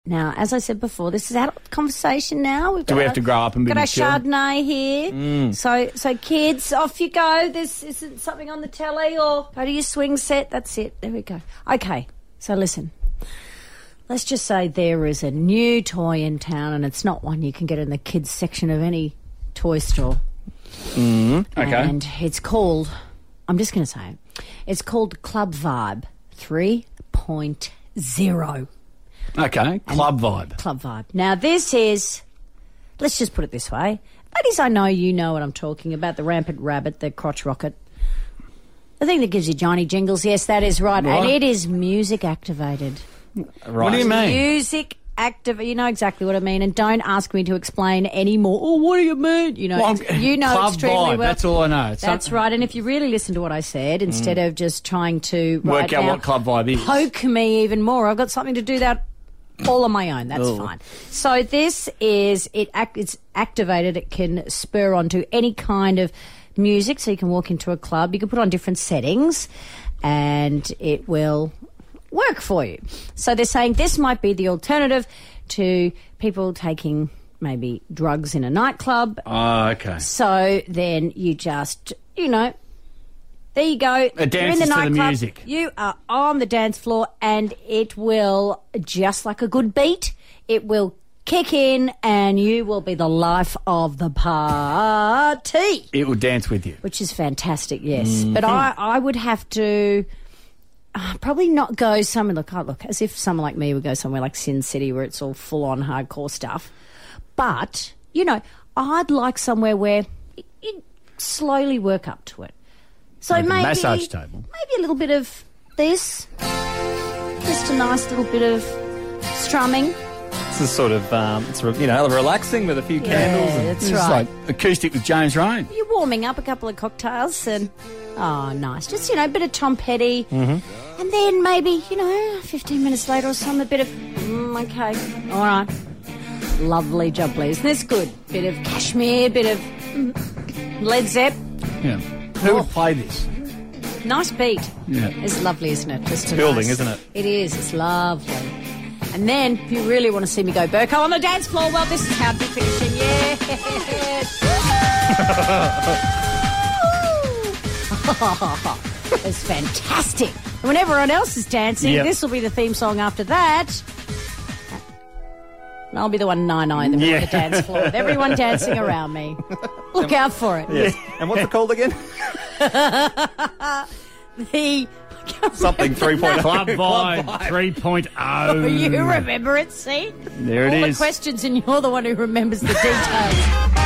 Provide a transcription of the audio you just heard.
Now, as I said before, this is adult conversation now. Do we have to grow up and be mature? Got our Chardonnay here. So kids, off you go. This isn't something on the telly or go to your swing set. That's it. There we go. Okay, so listen. Let's just say there is a new toy in town and it's not one you can get in the kids section of any toy store. Okay. And it's called, I'm just going to say it, it's called Club Vibe 3.0. Okay, Club Vibe. Club Vibe. Now, this is, let's just put it this way. Ladies, I know you know what I'm talking about, the rampant rabbit, the crotch rocket. The thing that gives you Johnny jingles, yes, that is right. And it is music activated. Right. What do you mean? Music active. You know exactly what I mean, and don't ask me to explain any more. Oh, what do you mean? You know, you know Club extremely Vibe, well. That's all I know. That's right. And if you really listen to what I said, instead of just trying to work out what Club Vibe is, poke me even more, I've got something to do that all on my own. That's fine. So this is it's activated. It can spur onto any kind of music. So you can walk into a club. You can put on different settings, and it will work for you. So they're saying this might be the alternative to people taking maybe drugs in a nightclub. Oh, okay. So then you just, you know, there you go. It dances to the music. You are on the dance floor and it will, just like a good beat, it will kick in and you will be the life of the party. It will dance with you. Which is fantastic, yes. But I would have to probably not go somewhere, look, as if someone like me would go somewhere like Sin City where it's all full-on hardcore stuff. But, you know, I'd like somewhere where you slowly work up to it. So like maybe a massage table. Maybe a little bit of this. Just a nice little bit of strumming. This is sort of, it's relaxing with a few candles. Yeah, that's It's right. like acoustic with James Rain. You're warming up a couple of cocktails and, oh, nice. Just, you know, a bit of Tom Petty. Mm-hmm. And then maybe, 15 minutes later or something, a bit of, okay, all right. Lovely jubbly. Isn't this good? Bit of Kashmir, bit of Led Zepp. Yeah. Who would play this? Nice beat. Yeah. It's lovely, isn't it? Just building, isn't it? It is. It's lovely. And then, if you really want to see me go Burko on the dance floor, well, this is how I'd be finishing. Yes! It's fantastic. And when everyone else is dancing, this will be the theme song after that. And I'll be the one on the dance floor with everyone dancing around me. Look out for it. Yes. And what's it called again? Something 3.0. Club Vibe 3.0. You remember it, see? There it is. All is. the questions and you're the one who remembers the details.